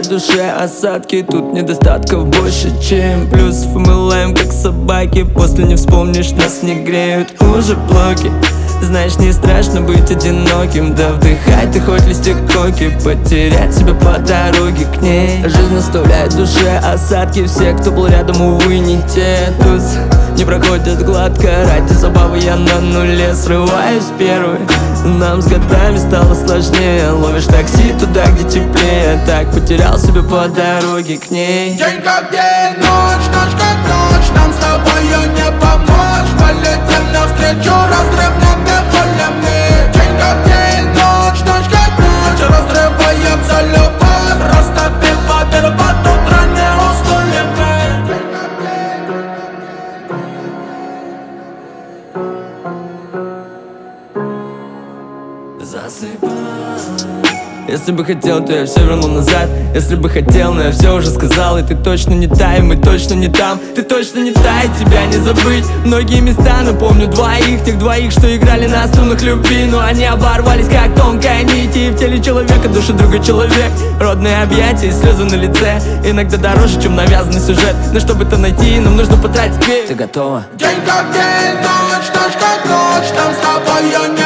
душе осадки, тут недостатков больше, чем плюсов. И мы лаем как собаки, после не вспомнишь, нас не греют уже блоки. Знаешь, не страшно быть одиноким, да вдыхать ты хоть листик коки, потерять себя по дороге к ней. Жизнь оставляет в душе осадки, все, кто был рядом, увы, не те. Тут не проходят гладко, ради забавы я на нуле срываюсь первый. Нам с годами стало сложнее, ловишь такси туда, где теплее. Так потерял себя по дороге к ней. День как день, ночь как ночь, нам с тобою не помочь. Полетим навстречу разрывными полями. День как день, ночь как ночь, разрываем за любовь, растопим воды под утро неустойчивыми. Засыпай. Если бы хотел, то я все вернул назад. Если бы хотел, но я все уже сказал. И ты точно не та, и мы точно не там. Ты точно не та, и тебя не забыть. Многие места, но помню двоих. Тех двоих, что играли на струнах любви. Но они оборвались, как тонкая нить. И в теле человека, душе другой человек. Родные объятия и слезы на лице. Иногда дороже, чем навязанный сюжет. Но чтобы это найти, нам нужно потратить век. Ты готова? День как день, ночь как ночь, нам с тобою не